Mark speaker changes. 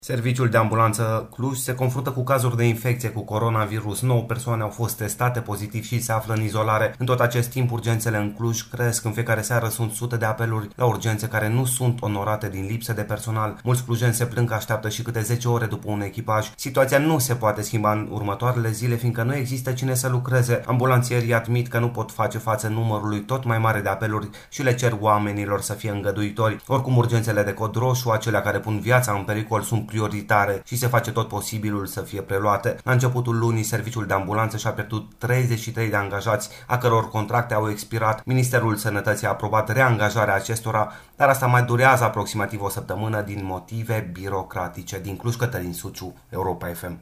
Speaker 1: Serviciul de ambulanță Cluj se confruntă cu cazuri de infecție cu coronavirus. 9 persoane au fost testate pozitiv și se află în izolare. În tot acest timp, urgențele în Cluj cresc. În fiecare seară sunt sute de apeluri la urgențe care nu sunt onorate din lipsă de personal. Mulți clujeni se plâng că așteaptă și câte 10 ore după un echipaj. Situația nu se poate schimba în următoarele zile, fiindcă nu există cine să lucreze. Ambulanțierii admit că nu pot face față numărului tot mai mare de apeluri și le cer oamenilor să fie îngăduitori. Oricum, urgențele de cod roșu, acelea care pun viața în pericol, sunt prioritare și se face tot posibilul să fie preluate. La începutul lunii, serviciul de ambulanță și-a pierdut 33 de angajați, a căror contracte au expirat. Ministerul Sănătății a aprobat reangajarea acestora, dar asta mai durează aproximativ o săptămână din motive birocratice. Din Cluj, Cătălin Suciu, Europa FM.